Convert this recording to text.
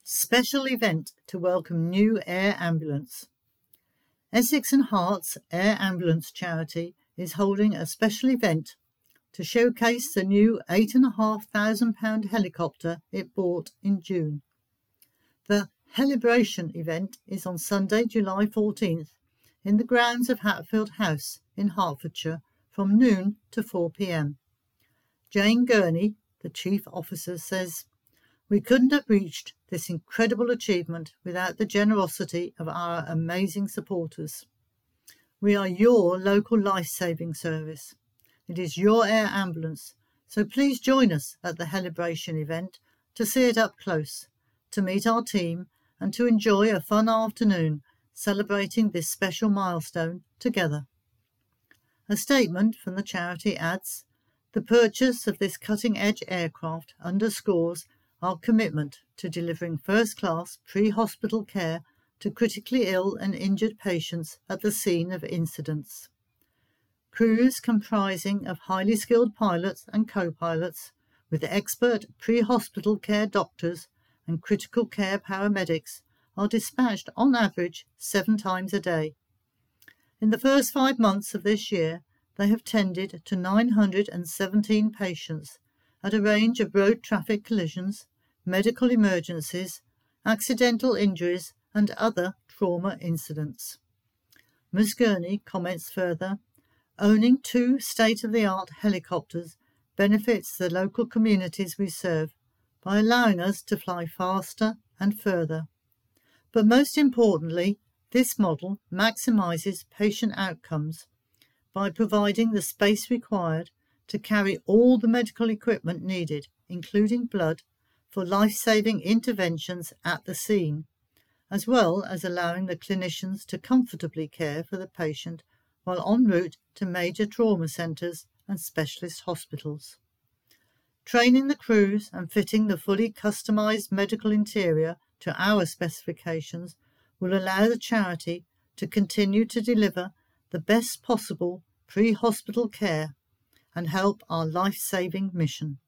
Special event to welcome new air ambulance. Essex and Herts Air Ambulance Charity is holding a special event to showcase the new £8,500 helicopter it bought in June. The Celebration event is on Sunday, July 14th in the grounds of Hatfield House in Hertfordshire from noon to 4 p.m. Jane Gurney, the Chief Officer, says, "We couldn't have reached this incredible achievement without the generosity of our amazing supporters. We are your local life-saving service. It is your air ambulance, so please join us at the Celebration event to see it up close, to meet our team and to enjoy a fun afternoon celebrating this special milestone together." A statement from the charity adds, "The purchase of this cutting-edge aircraft underscores our commitment to delivering first-class pre-hospital care to critically ill and injured patients at the scene of incidents." Crews comprising of highly skilled pilots and co-pilots with expert pre-hospital care doctors and critical care paramedics are dispatched on average 7 times a day. In the first 5 months of this year, they have tended to 917 patients at a range of road traffic collisions, medical emergencies, accidental injuries and other trauma incidents. Ms. Gurney comments further, "Owning 2 state-of-the-art helicopters benefits the local communities we serve by allowing us to fly faster and further. But most importantly, this model maximises patient outcomes by providing the space required to carry all the medical equipment needed, including blood, for life-saving interventions at the scene, as well as allowing the clinicians to comfortably care for the patient while en route to major trauma centres and specialist hospitals. Training the crews and fitting the fully customised medical interior to our specifications will allow the charity to continue to deliver the best possible pre-hospital care and help our life-saving mission."